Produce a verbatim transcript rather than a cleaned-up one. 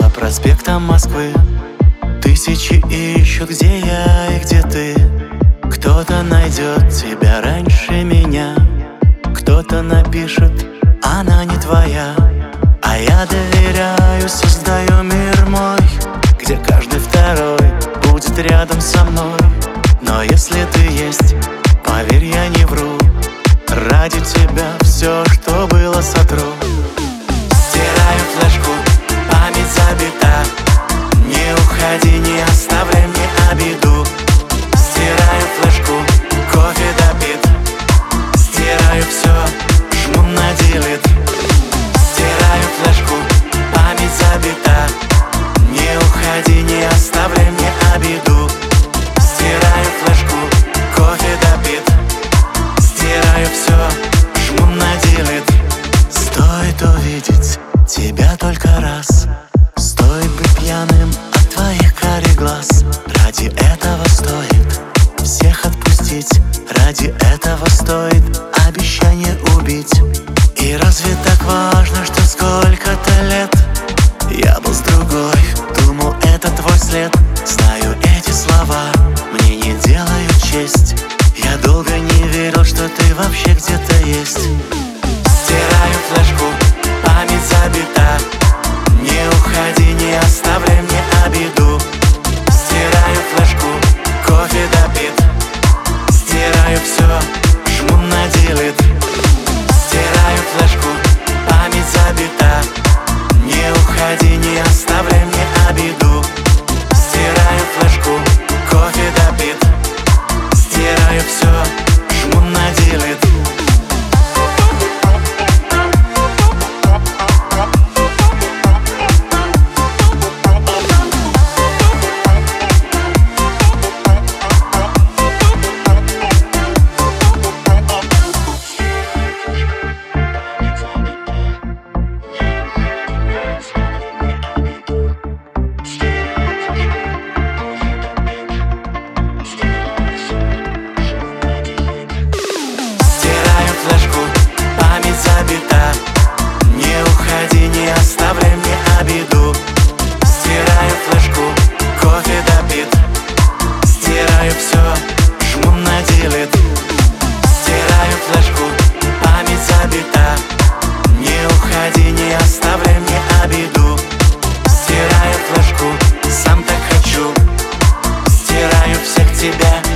проспектам Москвы тысячи ищут, где я и где ты. Кто-то найдет тебя раньше меня, кто-то напишет: она не твоя. А я доверяю, создаю мир мой, где каждый второй будет рядом со мной. Но если ты есть, поверь, я не вру, ради тебя все, что было, сотру. Стираю флешку, память забита, не уходи, не оставляй мне обиду. Стираю флешку, кофе допит, стираю все, жму на делет. Стираю флешку, память забита, не уходи, не оставляй мне обиду. Стираю флешку, кофе допит, стираю все, жму на делет. Стоит увидеть тебя только раз, стоит быть пьяным от твоих карих глаз. Ради этого стоит всех отпустить, ради этого стоит обещание убить. И разве так важно, что сколько-то лет я был с другой, думал, это твой след. Знаю, эти слова мне не делают честь, я долго не верил, что ты вообще где-то есть. Стираю флешку, память забита, не уходи, не оставляй мне обиду. Стираю флешку, кофе допит, стираю все, жму на делет. Стираю флешку, память забита, не уходи, не оставляй мне обиду. Стираю флешку, кофе допит, стираю все, жму на делет. Забита, не уходи, не оставляй мне обиду. Стираю флешку, кофе допит, стираю все, жму на делет. Стираю флешку, память забита, не уходи, не оставляй мне обиду. Стираю флешку, сам так хочу, стираю всех тебя.